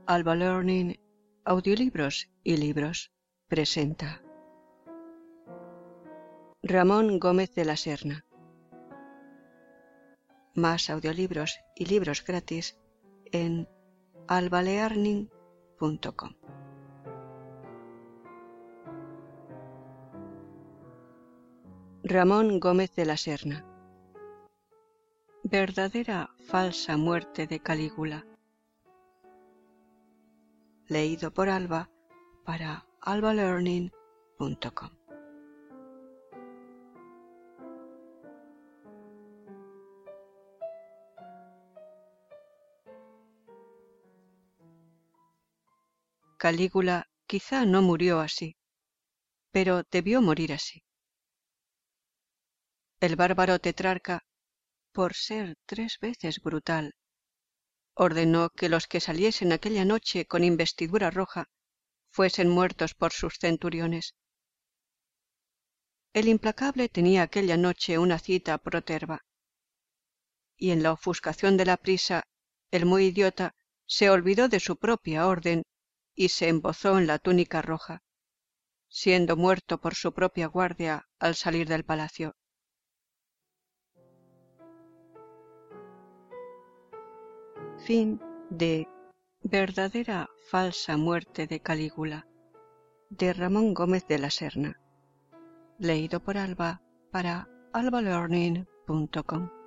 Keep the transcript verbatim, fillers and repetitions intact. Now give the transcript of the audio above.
Alba Learning, Audiolibros y Libros presenta Ramón Gómez de la Serna. Más audiolibros y libros gratis en alba learning punto com. Ramón Gómez de la Serna. Verdadera falsa muerte de Calígula. Leído por Alba para alba learning punto com. Calígula quizá no murió así, pero debió morir así. El bárbaro tetrarca, por ser tres veces brutal, ordenó que los que saliesen aquella noche con investidura roja fuesen muertos por sus centuriones. El implacable tenía aquella noche una cita proterva, y en la ofuscación de la prisa el muy idiota se olvidó de su propia orden y se embozó en la túnica roja, siendo muerto por su propia guardia al salir del palacio. Fin de Verdadera falsa muerte de Calígula, de Ramón Gómez de la Serna. Leído por Alba para alba learning punto com.